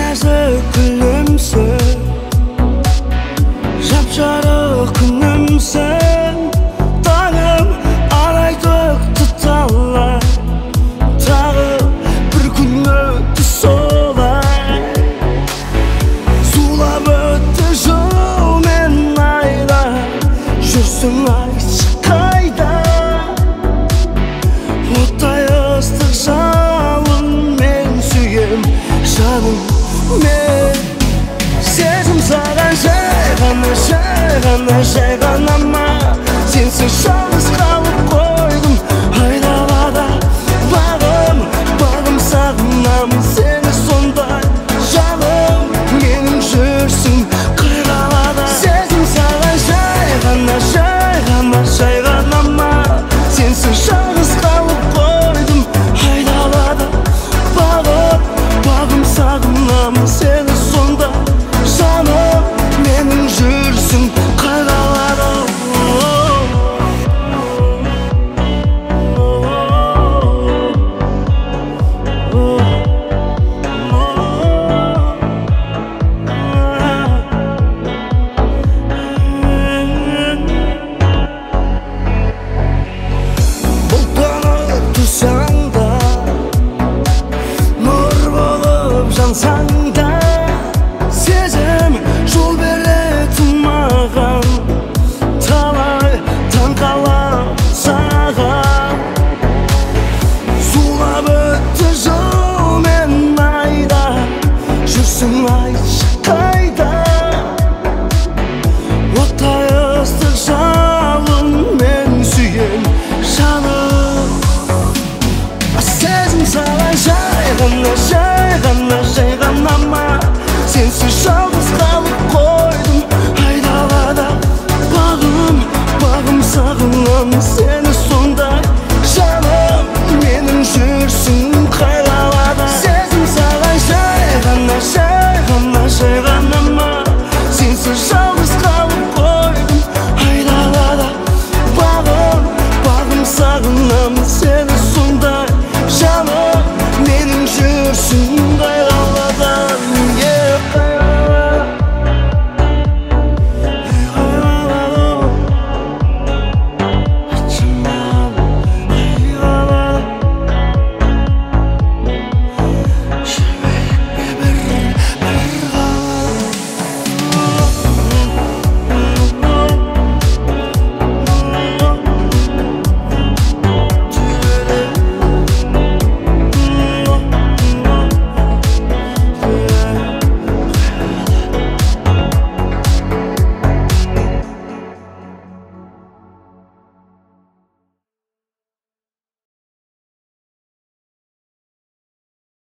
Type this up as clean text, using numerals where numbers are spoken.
Nәзік күлімсің, жап-жарық күнімсің. Таңым арайтып талай, тағы бір күн өтті солай. Зулап өтті жыл мен айлар, жүрсің айтшы қайда. Оттай ыстық жалын мен сүйем, жаным мен. Сезім саған жай ғана ма? Сенсіз жалғыз қалып қойдым айдалада. Бағым сағынамын сені сондай, жаным менің жүрсің қай қалада. Сезім саған жай ғана ма? Сенсіз жалғыз қалып қойдым айдалада. Бағым сағынамын сені сондай, жаным менің жүрсің қай қалада. Бұлттанып тұрсаң да, нұр болып жансаң да, сезім жол беретін маған. Талай таңқалам саған, зулап өтті жыл мен айда, жүрсің айтшы қайда. Оттай ыстық жалын мен сүйем, жаным. Сезім саған жай ғана ма? Сенсіз жалғыз қалып қойдым айдалада. Бағым сағынамын сені